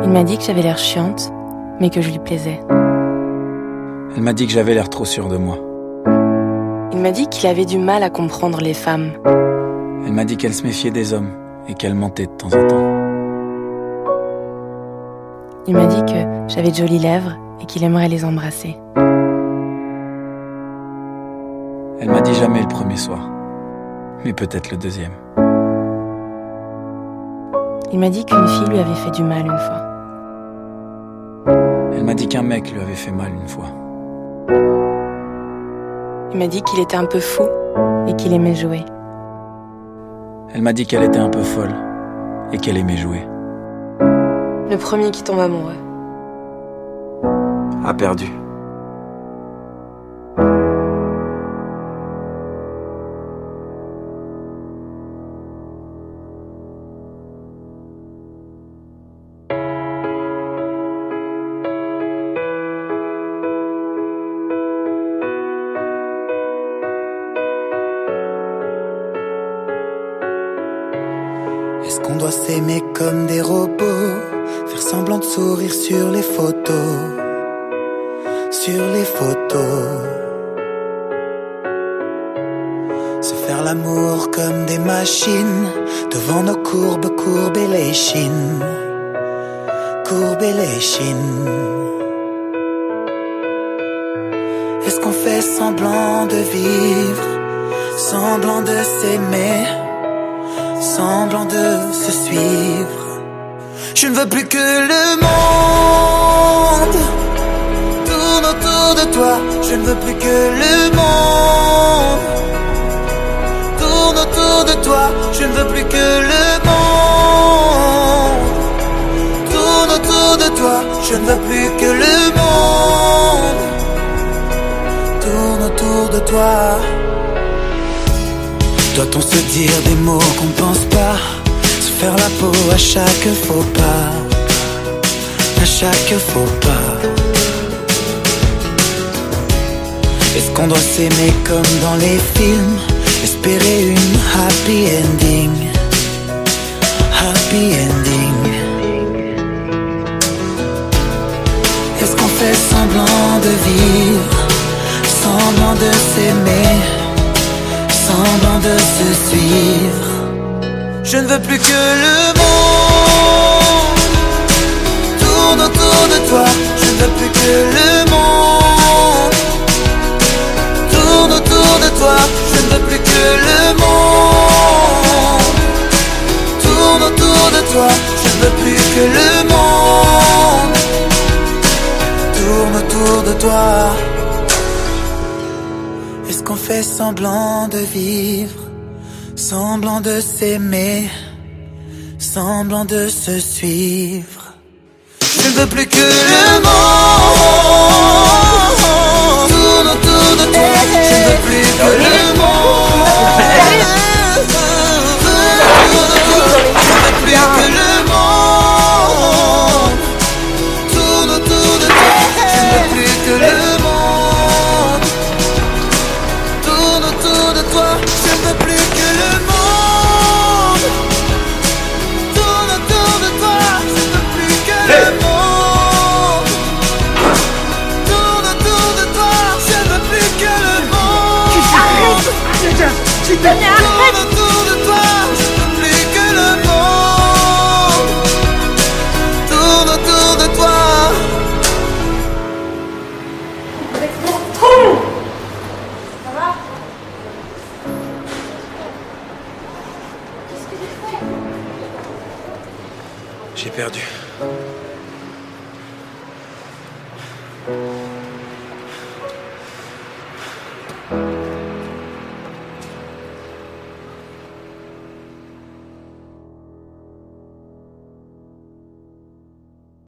Il m'a dit que j'avais l'air chiante, mais que je lui plaisais. Elle m'a dit que j'avais l'air trop sûr de moi. Il m'a dit qu'il avait du mal à comprendre les femmes. Elle m'a dit qu'elle se méfiait des hommes et qu'elle mentait de temps en temps. Il m'a dit que j'avais de jolies lèvres et qu'il aimerait les embrasser. Elle m'a dit jamais le premier soir, mais peut-être le deuxième. Il m'a dit qu'une fille lui avait fait du mal une fois. Elle m'a dit qu'un mec lui avait fait mal une fois. Il m'a dit qu'il était un peu fou et qu'il aimait jouer. Elle m'a dit qu'elle était un peu folle et qu'elle aimait jouer. Le premier qui tombe amoureux A perdu. Est-ce qu'on doit s'aimer comme des robots, faire semblant de sourire sur les photos, sur les photos, se faire l'amour comme des machines, devant nos courbes, courber les chines, courber les chines. Est-ce qu'on fait semblant de vivre, semblant de s'aimer, semblant de se suivre? Je ne veux plus que le monde tourne autour de toi. Je ne veux plus que le monde tourne autour de toi. Je ne veux plus que le monde tourne autour de toi. Je ne veux plus que le monde tourne autour de toi. Doit-on se dire des mots qu'on pense pas, se faire la peau à chaque faux pas, à chaque faux pas? Est-ce qu'on doit s'aimer comme dans les films, espérer une happy ending, happy ending? Est-ce qu'on fait semblant de vivre, semblant de s'aimer, semblant de se suivre? Je ne veux plus que le monde tourne autour de toi. Je ne veux plus que le monde tourne autour de toi. Je ne veux plus que le monde tourne autour de toi. Je ne veux plus que le monde tourne autour de toi. Est-ce qu'on fait semblant de vivre, semblant de s'aimer, semblant de se suivre? Je ne veux plus que le monde tourne autour de toi. Je ne veux plus que le monde tourne autour de toi. Je ne veux plus que le monde tourne autour de toi. Je ne veux plus que le monde tourne autour de toi. Je ne veux plus que le monde tourne autour de toi. Je ne veux plus que le monde tourne autour de toi. Je ne veux plus que le monde tourne autour de toi. Je ne veux plus que le monde tourne autour de toi. J'ai perdu.